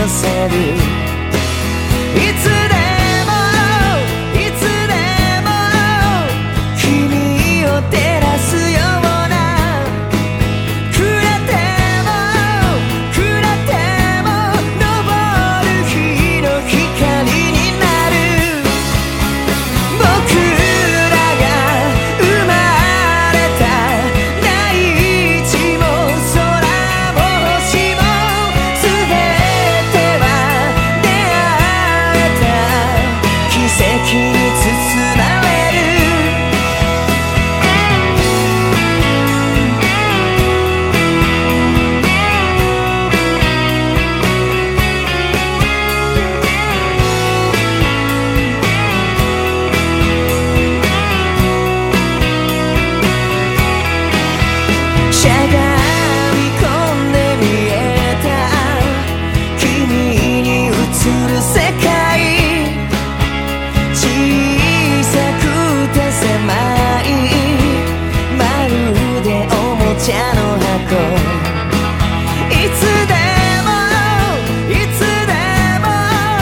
せる。いつでもいつでも君を照らすような、暗ても暗ても昇る日の光になる。僕らが生まれた大地も空も星も全ては出会えた奇跡に包まれる。しゃがみ込んで見えた君に映る世界、小さくて狭いまるでおもちゃの箱。いつでもいつでも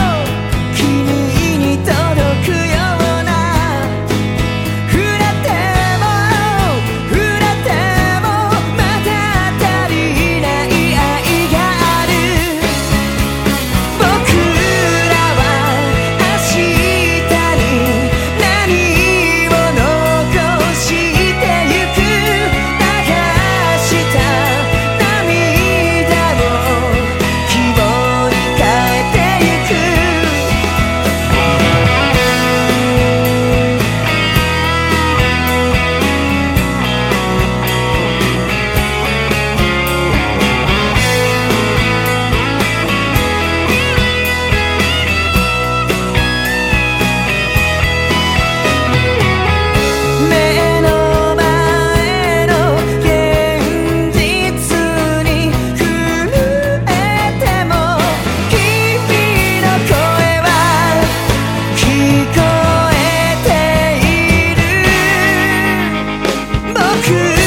君に届くような、触れても触れてもまだ足りない愛がある。僕らは明日に何を残してゆく。流した涙を希望に変えてゆく。目の前の現実に震えても君の声は聞こえている。僕